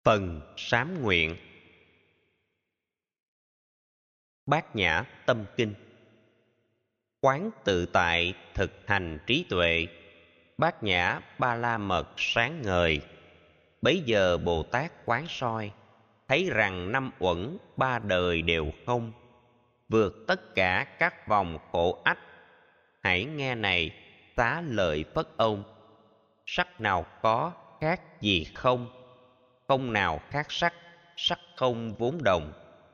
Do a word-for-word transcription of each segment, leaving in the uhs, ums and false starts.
Phần sám nguyện. Bát Nhã Tâm Kinh. Quán tự tại thực hành trí tuệ, bát nhã ba la mật sáng ngời. Bấy giờ Bồ Tát quán soi, thấy rằng năm uẩn ba đời đều không, vượt tất cả các vòng khổ ách. Hãy nghe này, xá lợi Phất ông. Sắc nào có, khác gì không? Không nào khác sắc, sắc không vốn đồng.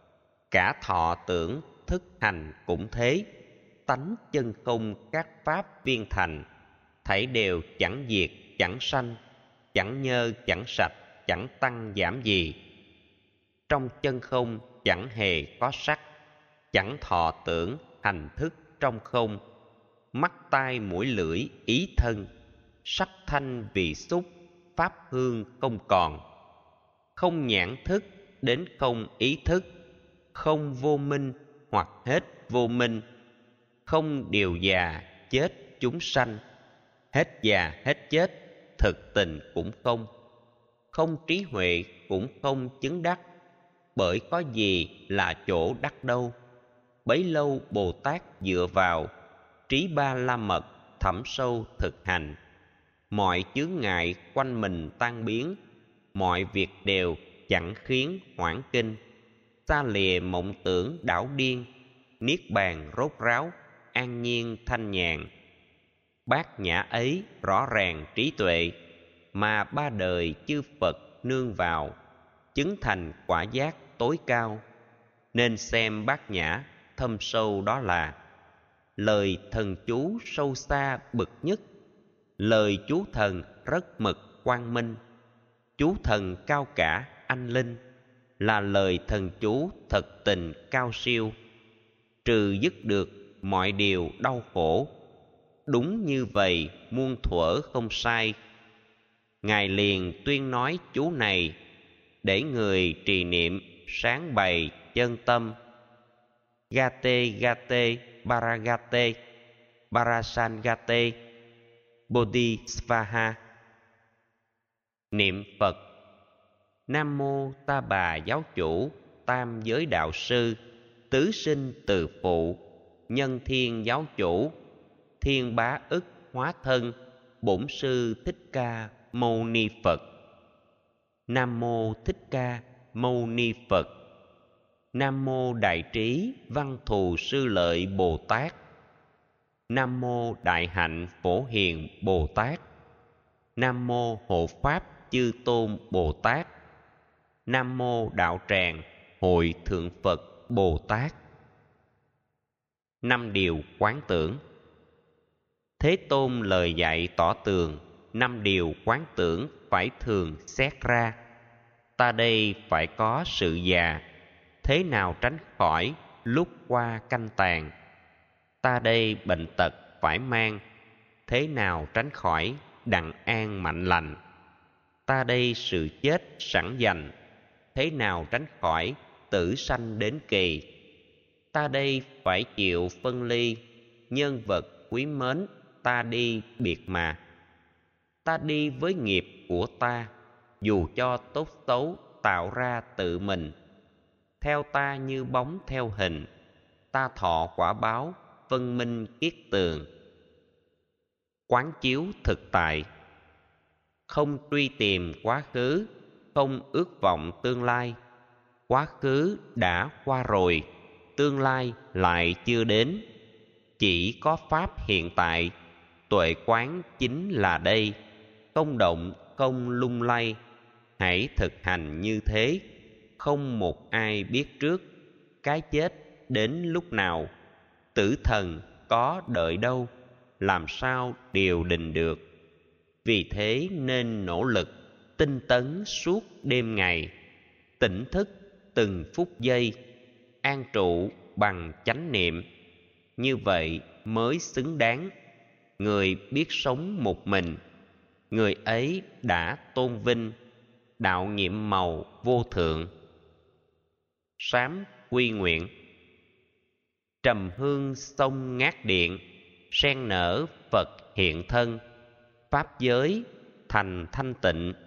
Cả thọ tưởng, thức hành cũng thế. Tánh chân không các pháp viên thành, thảy đều chẳng diệt, chẳng sanh, chẳng nhơ, chẳng sạch, chẳng tăng giảm gì. Trong chân không chẳng hề có sắc, chẳng thọ tưởng, hành thức trong không. Mắt tai mũi lưỡi ý thân, sắc thanh vị xúc, pháp hương không còn. Không nhãn thức đến không ý thức, không vô minh hoặc hết vô minh. Không điều già chết chúng sanh, hết già hết chết, thực tình cũng không. Không trí huệ cũng không chứng đắc, bởi có gì là chỗ đắc đâu. Bấy lâu Bồ Tát dựa vào trí ba la mật thẩm sâu thực hành. Mọi chướng ngại quanh mình tan biến, mọi việc đều chẳng khiến hoảng kinh. Xa lìa mộng tưởng đảo điên, niết bàn rốt ráo, an nhiên thanh nhàn. Bát nhã ấy rõ ràng trí tuệ, mà ba đời chư Phật nương vào, chứng thành quả giác tối cao. Nên xem bát nhã thâm sâu đó là lời thần chú sâu xa bậc nhất, lời chú thần rất mực quang minh, chú thần cao cả anh linh, là lời thần chú thật tình cao siêu, trừ dứt được mọi điều đau khổ. Đúng như vậy muôn thuở không sai. Ngài liền tuyên nói chú này, để người trì niệm sáng bày chân tâm. Gate gate paragate parasangate bodhisvaha. Niệm Phật. Nam mô Ta Bà Giáo Chủ Tam Giới Đạo Sư Tứ Sinh Từ Phụ Nhân Thiên Giáo Chủ Thiên Bá Ức Hóa Thân Bổn Sư Thích Ca Mâu Ni Phật. Nam mô Thích Ca Mâu Ni Phật. Nam mô Đại Trí Văn Thù Sư Lợi Bồ Tát. Nam mô Đại Hạnh Phổ Hiền Bồ Tát. Nam mô Hộ Pháp Chư Tôn Bồ Tát. Nam mô Đạo Tràng Hội Thượng Phật Bồ Tát. Năm điều quán tưởng. Thế Tôn lời dạy tỏ tường, năm điều quán tưởng phải thường xét ra. Ta đây phải có sự già, thế nào tránh khỏi lúc qua canh tàn. Ta đây bệnh tật phải mang, thế nào tránh khỏi đặng an mạnh lành. Ta đây sự chết sẵn dành, thế nào tránh khỏi tử sanh đến kỳ. Ta đây phải chịu phân ly, nhân vật quý mến ta đi biệt mà. Ta đi với nghiệp của ta, dù cho tốt xấu tạo ra tự mình. Theo ta như bóng theo hình, ta thọ quả báo phân minh kiết tường. Quán chiếu thực tại. Không truy tìm quá khứ, không ước vọng tương lai. Quá khứ đã qua rồi, tương lai lại chưa đến. Chỉ có pháp hiện tại, tuệ quán chính là đây. Không động, không lung lay, hãy thực hành như thế. Không một ai biết trước cái chết đến lúc nào. Tử thần có đợi đâu, làm sao điều đình được. Vì thế nên nỗ lực, tinh tấn suốt đêm ngày. Tỉnh thức từng phút giây, an trụ bằng chánh niệm. Như vậy mới xứng đáng. Người biết sống một mình, người ấy đã tôn vinh. Đạo nhiệm màu vô thượng. Sám quy nguyện. Trầm hương sông ngát điện, sen nở Phật hiện thân. Pháp giới thành thanh tịnh,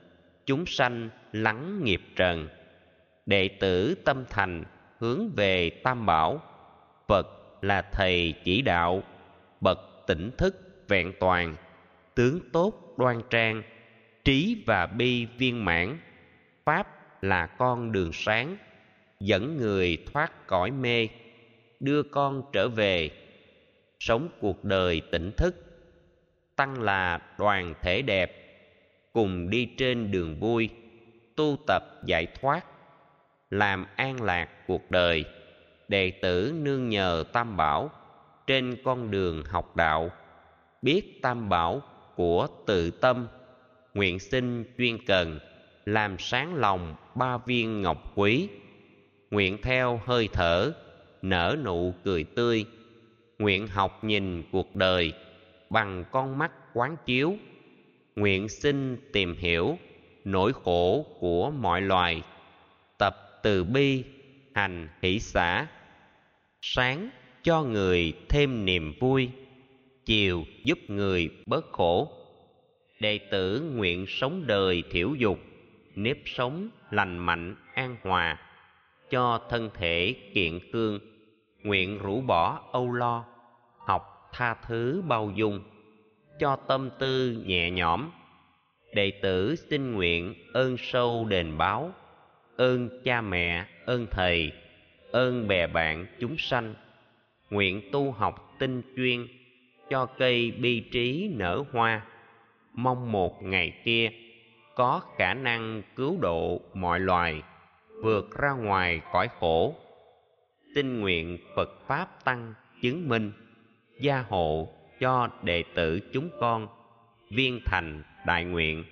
chúng sanh lắng nghiệp trần. Đệ tử tâm thành hướng về Tam Bảo, Phật là thầy chỉ đạo, bậc tỉnh thức vẹn toàn, tướng tốt đoan trang, trí và bi viên mãn. Pháp là con đường sáng, dẫn người thoát cõi mê, đưa con trở về sống cuộc đời tỉnh thức. Tăng là đoàn thể đẹp, cùng đi trên đường vui, tu tập giải thoát, làm an lạc cuộc đời. Đệ tử nương nhờ Tam Bảo trên con đường học đạo, biết Tam Bảo của tự tâm, nguyện xin chuyên cần, làm sáng lòng ba viên ngọc quý. Nguyện theo hơi thở, nở nụ cười tươi, nguyện học nhìn cuộc đời bằng con mắt quán chiếu. Nguyện xin tìm hiểu nỗi khổ của mọi loài, tập từ bi, hành hỷ xả. Sáng cho người thêm niềm vui, chiều giúp người bớt khổ. Đệ tử nguyện sống đời thiểu dục, nếp sống lành mạnh an hòa, cho thân thể kiện cương. Nguyện rũ bỏ âu lo, học tha thứ bao dung, cho tâm tư nhẹ nhõm. Đệ tử xin nguyện ơn sâu đền báo, ơn cha mẹ, ơn thầy, ơn bè bạn chúng sanh. Nguyện tu học tinh chuyên, cho cây bi trí nở hoa. Mong một ngày kia có khả năng cứu độ mọi loài, vượt ra ngoài cõi khổ. Xin nguyện Phật Pháp Tăng chứng minh, gia hộ cho đệ tử chúng con, viên thành đại nguyện.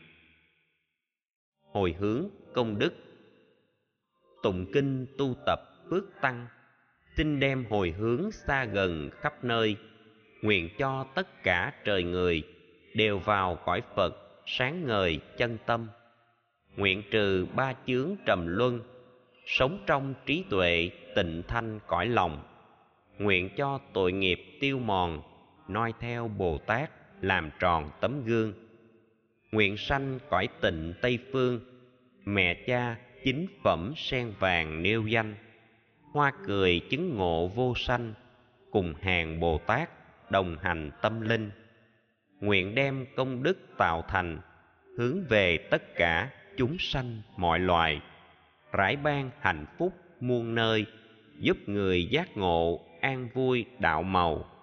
Hồi hướng công đức. Tụng kinh tu tập phước tăng, xin đem hồi hướng xa gần khắp nơi. Nguyện cho tất cả trời người đều vào cõi Phật sáng ngời chân tâm. Nguyện trừ ba chướng trầm luân, sống trong trí tuệ tịnh thanh cõi lòng. Nguyện cho tội nghiệp tiêu mòn, noi theo Bồ Tát làm tròn tấm gương. Nguyện sanh cõi tịnh Tây Phương, mẹ cha chính phẩm sen vàng nêu danh. Hoa cười chứng ngộ vô sanh, cùng hàng Bồ Tát đồng hành tâm linh. Nguyện đem công đức tạo thành, hướng về tất cả chúng sanh mọi loài, rải ban hạnh phúc muôn nơi, giúp người giác ngộ an vui đạo màu.